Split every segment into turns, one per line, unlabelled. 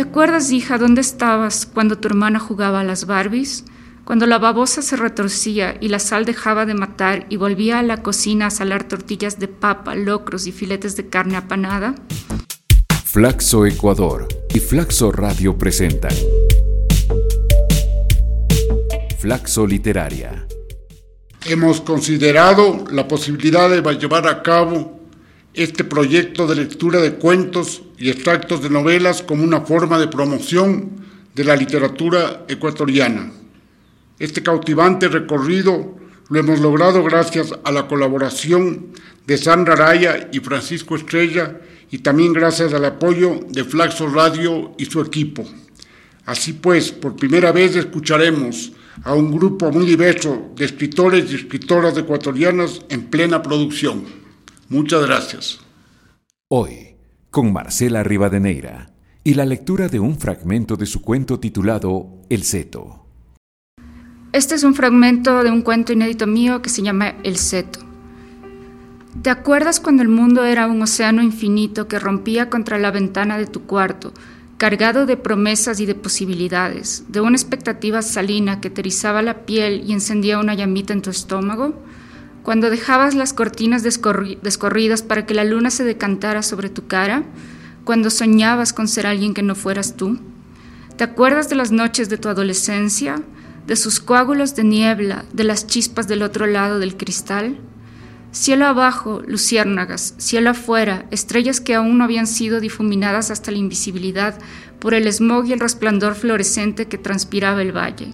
acuerdas, hija, dónde estabas cuando tu hermana jugaba a las Barbies? Cuando la babosa se retorcía y la sal dejaba de matar y volvía a la cocina a salar tortillas de papa, locros y filetes de carne apanada.
Flaxo Ecuador y Flaxo Radio presentan Flaxo Literaria.
Hemos considerado la posibilidad de llevar a cabo este proyecto de lectura de cuentos y extractos de novelas como una forma de promoción de la literatura ecuatoriana. Este cautivante recorrido lo hemos logrado gracias a la colaboración de Sandra Araya y Francisco Estrella y también gracias al apoyo de Flaxo Radio y su equipo. Así pues, por primera vez escucharemos a un grupo muy diverso de escritores y escritoras ecuatorianas en plena producción. Muchas gracias.
Hoy, con Marcela Rivadeneira y la lectura de un fragmento de su cuento titulado El Seto.
Este es un fragmento de un cuento inédito mío que se llama El Seto. ¿Te acuerdas cuando el mundo era un océano infinito que rompía contra la ventana de tu cuarto, cargado de promesas y de posibilidades, de una expectativa salina que te erizaba la piel y encendía una llamita en tu estómago? Cuando dejabas las cortinas descorridas para que la luna se decantara sobre tu cara, cuando soñabas con ser alguien que no fueras tú. ¿Te acuerdas de las noches de tu adolescencia, de sus coágulos de niebla, de las chispas del otro lado del cristal? Cielo abajo, luciérnagas; cielo afuera, estrellas que aún no habían sido difuminadas hasta la invisibilidad por el smog y el resplandor fluorescente que transpiraba el valle.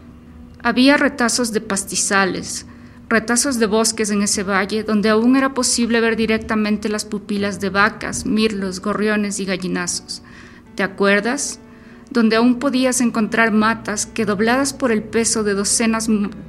Había retazos de pastizales, retazos de bosques en ese valle donde aún era posible ver directamente las pupilas de vacas, mirlos, gorriones y gallinazos. ¿Te acuerdas? Donde aún podías encontrar matas que, dobladas por el peso de docenas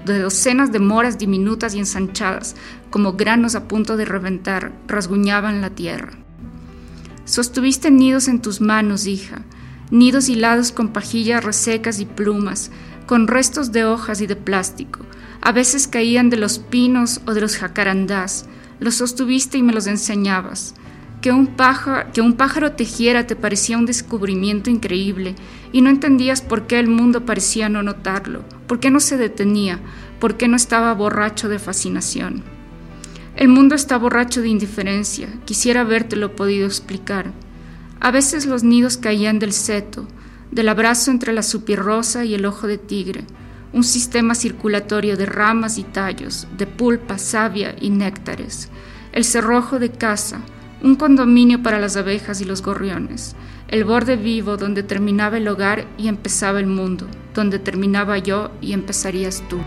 de moras diminutas y ensanchadas, como granos a punto de reventar, rasguñaban la tierra. Sostuviste nidos en tus manos, hija, nidos hilados con pajillas resecas y plumas, con restos de hojas y de plástico. A veces caían de los pinos o de los jacarandás. Los sostuviste y me los enseñabas. Que un pájaro tejiera te parecía un descubrimiento increíble y no entendías por qué el mundo parecía no notarlo, por qué no se detenía, por qué no estaba borracho de fascinación. El mundo está borracho de indiferencia, quisiera habértelo podido explicar. A veces los nidos caían del seto, del abrazo entre la supirrosa y el ojo de tigre, un sistema circulatorio de ramas y tallos, de pulpa, savia y néctares, el cerrojo de casa, un condominio para las abejas y los gorriones, el borde vivo donde terminaba el hogar y empezaba el mundo, donde terminaba yo y empezarías tú.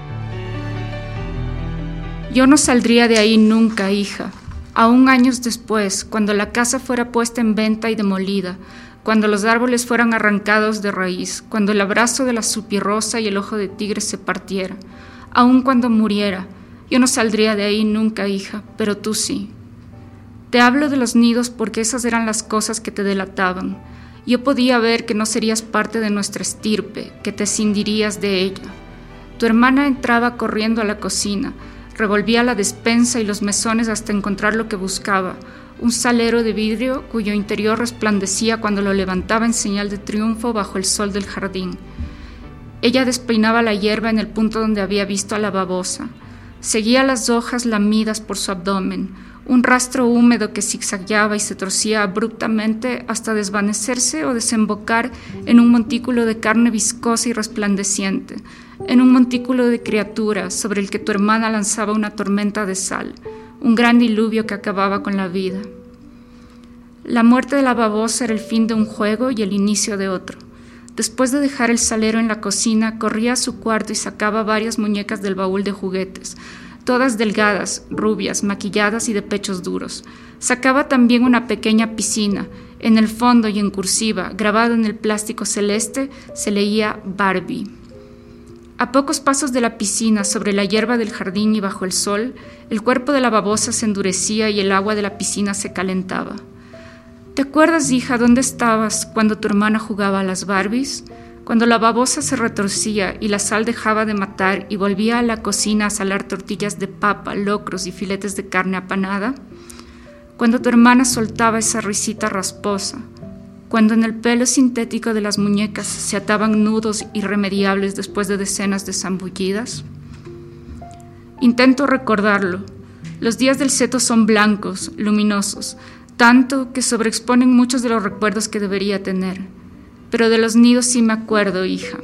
Yo no saldría de ahí nunca, hija, aún años después, cuando la casa fuera puesta en venta y demolida, cuando los árboles fueran arrancados de raíz, cuando el abrazo de la supirrosa y el ojo de tigre se partiera, aún cuando muriera, yo no saldría de ahí nunca, hija, pero tú sí. Te hablo de los nidos porque esas eran las cosas que te delataban. Yo podía ver que no serías parte de nuestra estirpe, que te escindirías de ella. Tu hermana entraba corriendo a la cocina, revolvía la despensa y los mesones hasta encontrar lo que buscaba, un salero de vidrio cuyo interior resplandecía cuando lo levantaba en señal de triunfo bajo el sol del jardín. Ella despeinaba la hierba en el punto donde había visto a la babosa. Seguía las hojas lamidas por su abdomen, un rastro húmedo que zigzagueaba y se torcía abruptamente hasta desvanecerse o desembocar en un montículo de carne viscosa y resplandeciente, en un montículo de criaturas sobre el que tu hermana lanzaba una tormenta de sal, un gran diluvio que acababa con la vida. La muerte de la babosa era el fin de un juego y el inicio de otro. Después de dejar el salero en la cocina, corría a su cuarto y sacaba varias muñecas del baúl de juguetes, todas delgadas, rubias, maquilladas y de pechos duros. Sacaba también una pequeña piscina. En el fondo y en cursiva, grabado en el plástico celeste, se leía Barbie. A pocos pasos de la piscina, sobre la hierba del jardín y bajo el sol, el cuerpo de la babosa se endurecía y el agua de la piscina se calentaba. ¿Te acuerdas, hija, dónde estabas cuando tu hermana jugaba a las Barbies? Cuando la babosa se retorcía y la sal dejaba de matar y volvía a la cocina a salar tortillas de papa, locros y filetes de carne apanada. Cuando tu hermana soltaba esa risita rasposa. cuando en el pelo sintético de las muñecas se ataban nudos irremediables después de decenas de zambullidas? Intento recordarlo. Los días del seto son blancos, luminosos, tanto que sobreexponen muchos de los recuerdos que debería tener. Pero de los nidos sí me acuerdo, hija.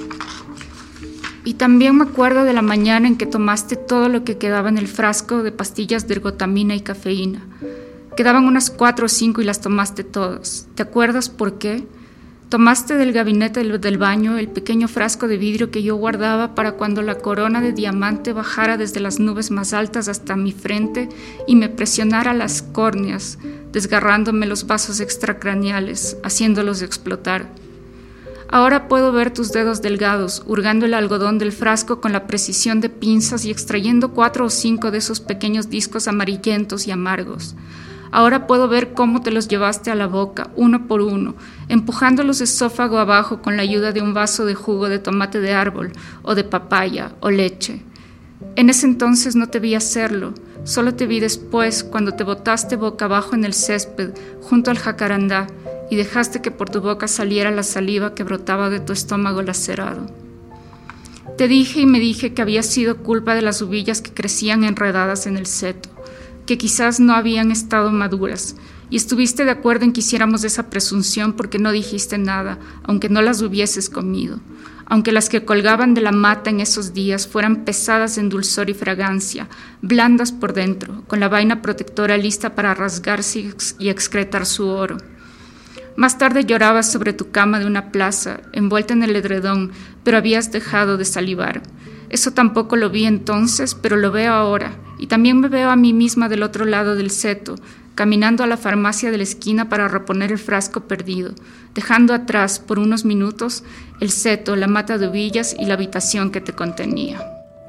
Y también me acuerdo de la mañana en que tomaste todo lo que quedaba en el frasco de pastillas de ergotamina y cafeína. Quedaban unas 4 o 5 y las tomaste todas. ¿Te acuerdas por qué? Tomaste del gabinete del baño el pequeño frasco de vidrio que yo guardaba para cuando la corona de diamante bajara desde las nubes más altas hasta mi frente y me presionara las córneas, desgarrándome los vasos extracraneales, haciéndolos explotar. Ahora puedo ver tus dedos delgados, hurgando el algodón del frasco con la precisión de pinzas y extrayendo 4 o 5 de esos pequeños discos amarillentos y amargos. Ahora puedo ver cómo te los llevaste a la boca, uno por uno, empujándolos esófago abajo con la ayuda de un vaso de jugo de tomate de árbol, o de papaya, o leche. En ese entonces no te vi hacerlo, solo te vi después cuando te botaste boca abajo en el césped, junto al jacarandá, y dejaste que por tu boca saliera la saliva que brotaba de tu estómago lacerado. Te dije y me dije que había sido culpa de las uvillas que crecían enredadas en el seto, que quizás no habían estado maduras, y estuviste de acuerdo en que hiciéramos esa presunción porque no dijiste nada, aunque no las hubieses comido, aunque las que colgaban de la mata en esos días fueran pesadas en dulzor y fragancia, blandas por dentro, con la vaina protectora lista para rasgarse y excretar su oro. Más tarde llorabas sobre tu cama de una plaza, envuelta en el edredón, pero habías dejado de salivar. Eso tampoco lo vi entonces, pero lo veo ahora, y también me veo a mí misma del otro lado del seto, caminando a la farmacia de la esquina para reponer el frasco perdido, dejando atrás por unos minutos el seto, la mata de uvillas y la habitación que te contenía.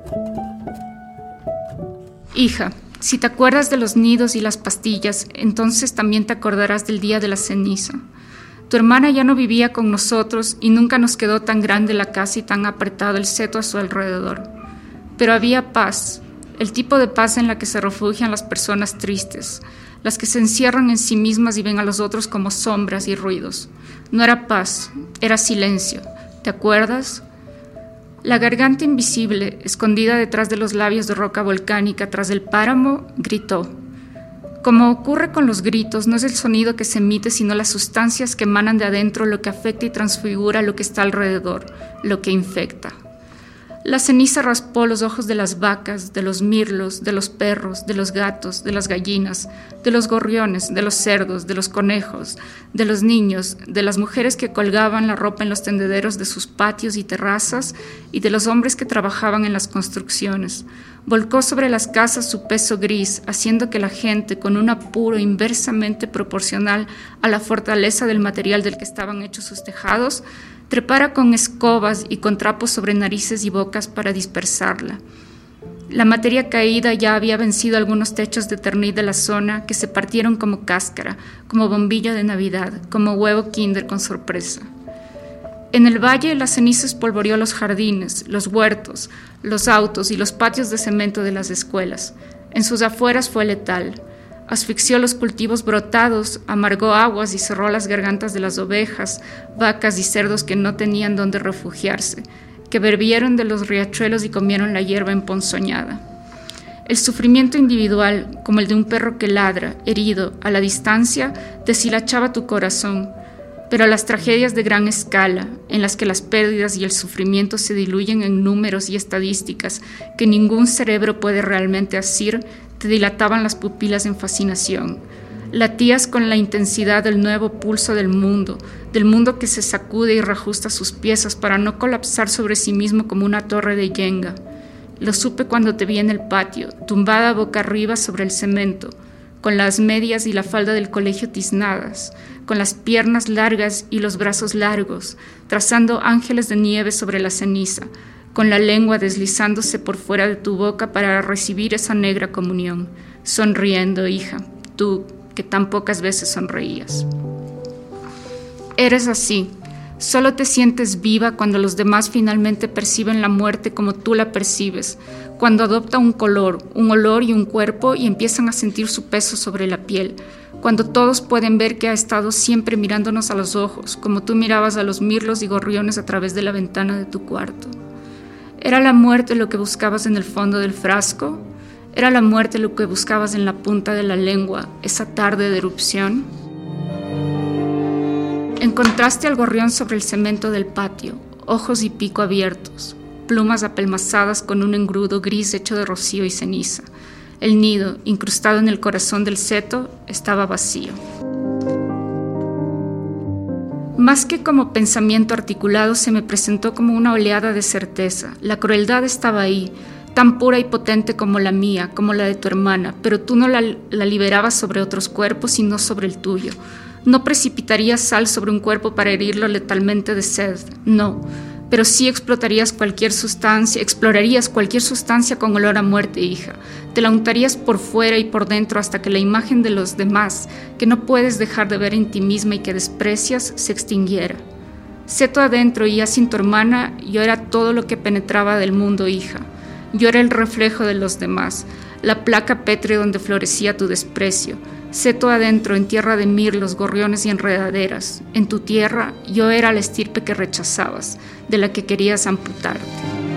Hija, si te acuerdas de los nidos y las pastillas, entonces también te acordarás del día de la ceniza. Tu hermana ya no vivía con nosotros y nunca nos quedó tan grande la casa y tan apretado el seto a su alrededor. Pero había paz, el tipo de paz en la que se refugian las personas tristes, las que se encierran en sí mismas y ven a los otros como sombras y ruidos. No era paz, era silencio. ¿Te acuerdas? La garganta invisible, escondida detrás de los labios de roca volcánica tras el páramo, gritó. Como ocurre con los gritos, no es el sonido que se emite, sino las sustancias que emanan de adentro lo que afecta y transfigura lo que está alrededor, lo que infecta. La ceniza raspó los ojos de las vacas, de los mirlos, de los perros, de los gatos, de las gallinas, de los gorriones, de los cerdos, de los conejos, de los niños, de las mujeres que colgaban la ropa en los tendederos de sus patios y terrazas y de los hombres que trabajaban en las construcciones. Volcó sobre las casas su peso gris, haciendo que la gente, con un apuro inversamente proporcional a la fortaleza del material del que estaban hechos sus tejados, trepara con escobas y con trapos sobre narices y bocas para dispersarla. La materia caída ya había vencido algunos techos de ternit de la zona que se partieron como cáscara, como bombilla de Navidad, como huevo Kinder con sorpresa. En el valle la ceniza espolvoreó los jardines, los huertos, los autos y los patios de cemento de las escuelas. En sus afueras fue letal. Asfixió los cultivos brotados, amargó aguas y cerró las gargantas de las ovejas, vacas y cerdos que no tenían dónde refugiarse, que bebieron de los riachuelos y comieron la hierba emponzoñada. El sufrimiento individual, como el de un perro que ladra, herido, a la distancia, deshilachaba tu corazón, pero las tragedias de gran escala, en las que las pérdidas y el sufrimiento se diluyen en números y estadísticas que ningún cerebro puede realmente asir, te dilataban las pupilas en fascinación. Latías con la intensidad del nuevo pulso del mundo que se sacude y reajusta sus piezas para no colapsar sobre sí mismo como una torre de yenga. Lo supe cuando te vi en el patio, tumbada boca arriba sobre el cemento, con las medias y la falda del colegio tiznadas, con las piernas largas y los brazos largos, trazando ángeles de nieve sobre la ceniza, con la lengua deslizándose por fuera de tu boca para recibir esa negra comunión, sonriendo, hija, tú que tan pocas veces sonreías. Eres así, Solo te sientes viva cuando los demás finalmente perciben la muerte como tú la percibes, cuando adopta un color, un olor y un cuerpo y empiezan a sentir su peso sobre la piel, cuando todos pueden ver que ha estado siempre mirándonos a los ojos, como tú mirabas a los mirlos y gorriones a través de la ventana de tu cuarto. ¿Era la muerte lo que buscabas en el fondo del frasco? ¿Era la muerte lo que buscabas en la punta de la lengua esa tarde de erupción? Encontraste al gorrión sobre el cemento del patio, ojos y pico abiertos, plumas apelmazadas con un engrudo gris hecho de rocío y ceniza. El nido, incrustado en el corazón del seto, estaba vacío. Más que como pensamiento articulado, se me presentó como una oleada de certeza. La crueldad estaba ahí, tan pura y potente como la mía, como la de tu hermana, pero tú no la liberabas sobre otros cuerpos, sino sobre el tuyo. No precipitarías sal sobre un cuerpo para herirlo letalmente de sed, no, pero sí explorarías cualquier sustancia con olor a muerte, hija. Te la untarías por fuera y por dentro hasta que la imagen de los demás, que no puedes dejar de ver en ti misma y que desprecias, se extinguiera. Seto adentro y ya sin tu hermana, yo era todo lo que penetraba del mundo, hija. Yo era el reflejo de los demás, la placa pétrea donde florecía tu desprecio. Seto adentro, en tierra de mirlos, gorriones y enredaderas. En tu tierra, yo era la estirpe que rechazabas, de la que querías amputarte.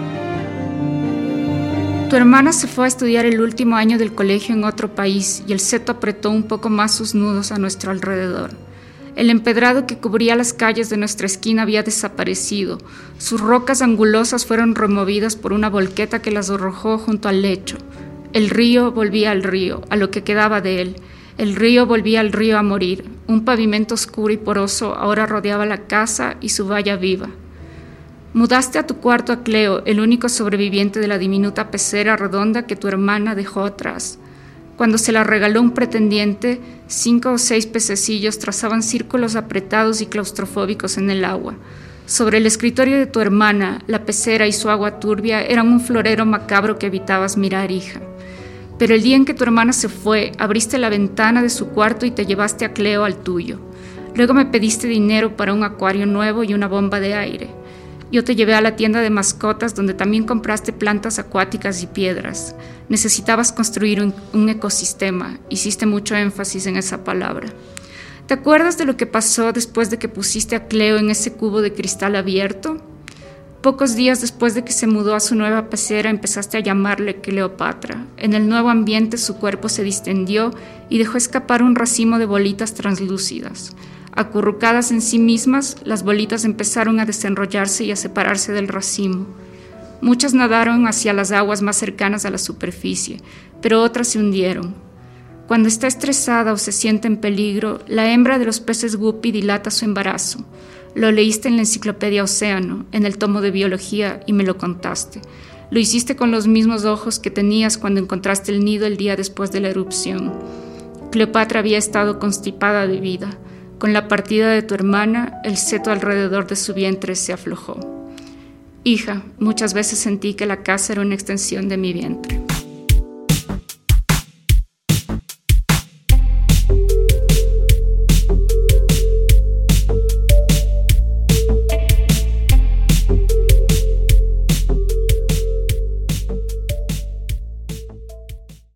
Tu hermana se fue a estudiar el último año del colegio en otro país y el seto apretó un poco más sus nudos a nuestro alrededor. El empedrado que cubría las calles de nuestra esquina había desaparecido. Sus rocas angulosas fueron removidas por una volqueta que las arrojó junto al lecho. El río volvía al río, a lo que quedaba de él. El río volvía al río a morir. Un pavimento oscuro y poroso ahora rodeaba la casa y su valla viva. Mudaste a tu cuarto a Cleo, el único sobreviviente de la diminuta pecera redonda que tu hermana dejó atrás. Cuando se la regaló un pretendiente, 5 o 6 pececillos trazaban círculos apretados y claustrofóbicos en el agua. Sobre el escritorio de tu hermana, la pecera y su agua turbia eran un florero macabro que evitabas mirar, hija. Pero el día en que tu hermana se fue, abriste la ventana de su cuarto y te llevaste a Cleo al tuyo. Luego me pediste dinero para un acuario nuevo y una bomba de aire. Yo te llevé a la tienda de mascotas donde también compraste plantas acuáticas y piedras. Necesitabas construir un ecosistema. Hiciste mucho énfasis en esa palabra. ¿Te acuerdas de lo que pasó después de que pusiste a Cleo en ese cubo de cristal abierto? Pocos días después de que se mudó a su nueva pecera, empezaste a llamarle Cleopatra. En el nuevo ambiente su cuerpo se distendió y dejó escapar un racimo de bolitas translúcidas. Acurrucadas en sí mismas, las bolitas empezaron a desenrollarse y a separarse del racimo. Muchas nadaron hacia las aguas más cercanas a la superficie, pero otras se hundieron. Cuando está estresada o se siente en peligro, la hembra de los peces guppy dilata su embarazo. Lo leíste en la enciclopedia Océano, en el tomo de biología, y me lo contaste. Lo hiciste con los mismos ojos que tenías cuando encontraste el nido el día después de la erupción. Cleopatra había estado constipada de vida. Con la partida de tu hermana, el seto alrededor de su vientre se aflojó. Hija, muchas veces sentí que la casa era una extensión de mi vientre.